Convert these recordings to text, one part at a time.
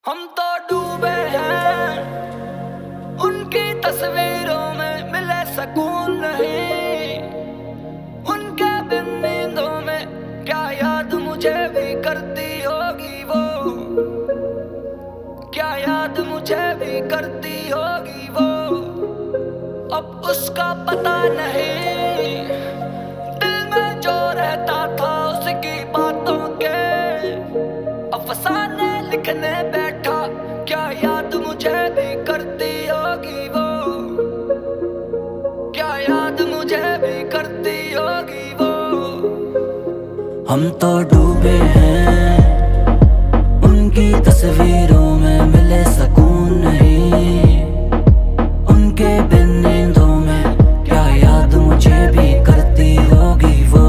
हम तो डूबे हैं उनकी तस्वीरों में, मिले सुकून नहीं उनके बिन नींदों में। क्या याद मुझे भी करती होगी वो, क्या याद मुझे भी करती होगी वो। अब उसका पता नहीं, दिल में जो रहता था उसकी बातों के अफसाने लिखने बैठा। क्या याद मुझे भी करती होगी वो, क्या याद मुझे भी करती होगी वो। हम तो डूबे हैं उनकी तस्वीरों में, मिले सुकून नहीं उनके बिन नींदों में। क्या याद मुझे भी करती होगी वो,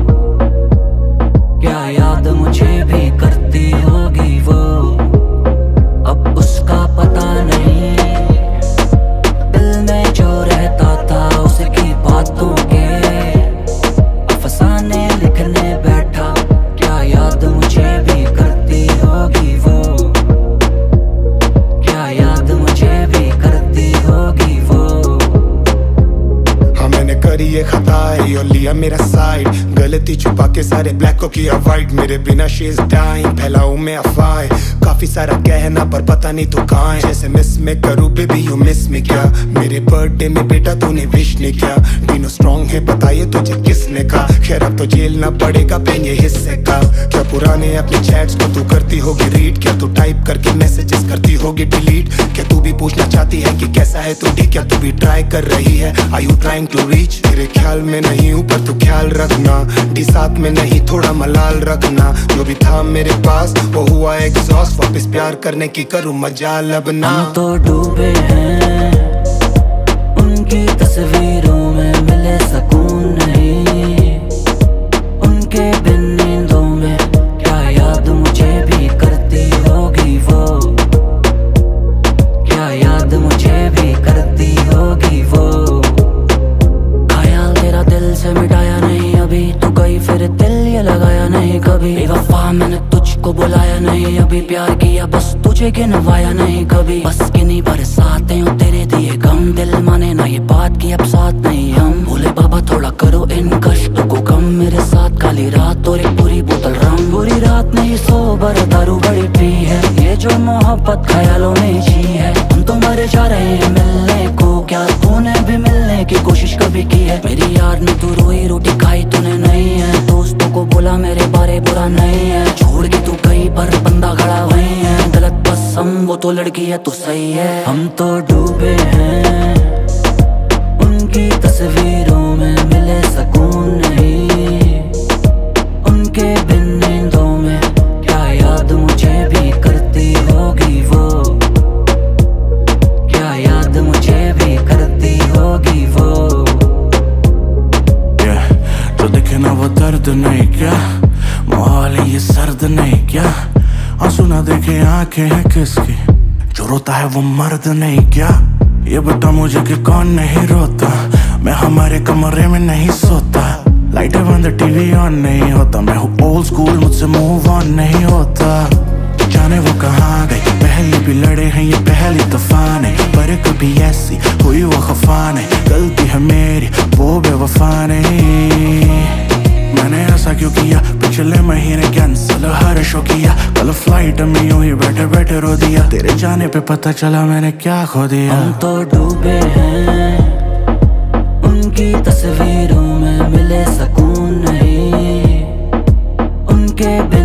क्या याद मुझे भी करती होगी वो। अब उसका पता नहीं, दिल में जो रहता था उसकी बातों के अफसाने लिखने बैठा। क्या याद मुझे भी करती होगी वो, क्या याद मुझे भी करती होगी वो। हाँ मैंने करी ये खता है और लिया मेरा साइड, गलती छुपा के सारे ब्लैक को किया वाइट। मेरे बिना शी इज डाइंग, फैलाऊं मैं अफवाहें, काफी सारा कहना पर पता नहीं तू कहाँ है। जैसे मिस में करूँ बेबी यू मिस में क्या, मेरे बर्थडे में बेटा तूने विश नहीं किया। तीनों स्ट्रॉन्ग है बताइए तुझे किसने कहा, खैर अब तो झेलना पड़ेगा पेन ये हिस्से का। क्या पुराने अपने चैट्स को तू करती होगी रीड, क्या तू टाइप करके मैसेजेस करती होगी डिलीट। क्या तू भी पूछना चाहती है कि कैसा है तू डी, क्या तू भी ट्राई कर रही है, are you trying to reach. तेरे ख्याल में नहीं हूँ पर तू ख्याल रखना, डी साथ में नहीं थोड़ा मलाल रखना। जो भी था मेरे पास वो हुआ एग्जॉस्ट, वापस प्यार करने की करूँ मजाल अब ना। हम तो डूबे हैं उनकी तस्वीरों में, मिले सुकून नहीं उनके बिन नींदों में। क्या याद मुझे भी करती होगी वो, क्या याद मुझे भी करती होगी वो। ख्याल तेरा दिल से मिटाया नहीं अभी, तू गई फिर दिल ये लगाया नहीं कभी। बेवफा मैंने तुझको बुलाया नहीं अभी, प्यार किया बस तुझे गिनवाया नहीं कभी। बस किन्हीं बरसाते हो तेरे दिए गम, दिल माने ना ये बात की अब साथ नहीं हम। भोले बाबा थोड़ा करो इन कष्टों को कम, मेरे साथ काली रात और एक पूरी बोतल रम। बुरी रात नहीं सोबर दारू बड़ी पी है, ये जो मोहब्बत ख्यालों में जी है। हम तो मर जा रहे हैं मिलने को, क्या तूने भी मिलने की कोशिश कभी की है। मेरी यार ने तू रोई रोटी खाई तूने नहीं है, दोस्तों को बोला मेरे बारे बुरा नहीं है। छोड़ के तू कहीं पर बंदा खड़ा वही है, गलत बस हम वो तो लड़की है तू सही है। हम तो डूबे हैं उनकी तस्वीरों में, मिले सुकून नहीं उनके बिन नींदों में। क्या याद मुझे भी करती होगी वो, क्या याद मुझे भी करती होगी वो। जो दिखे ना वो दर्द नहीं क्या, माहौल ये सर्द नहीं क्या। आंसू ना देखे आंखें हैं किसकी, जो रोता है वो मर्द नहीं क्या। ये बता मुझे कि कौन नहीं रोता, मैं हमारे कमरे में नहीं सोता। लाइटें बंद टीवी ऑन नहीं होता, मैं हूँ ओल्ड स्कूल मुझसे मूव ऑन नहीं होता। जाने वो कहाँ गई, पहले भी लड़े हैं ये पहली तूफान है, पर कभी ऐसी हुई वो खफा नहीं। गलती है मेरी वो बेवफा नहीं, मैंने ऐसा क्यों किया पिछले महीने कैंसिल हर शो किया। कल फ्लाइट में यूं ही बैठे बैठे रो दिया, तेरे जाने पे पता चला मैंने क्या खो दिया। हम तो डूबे हैं उनकी तस्वीरों में, मिले सुकून नहीं उनके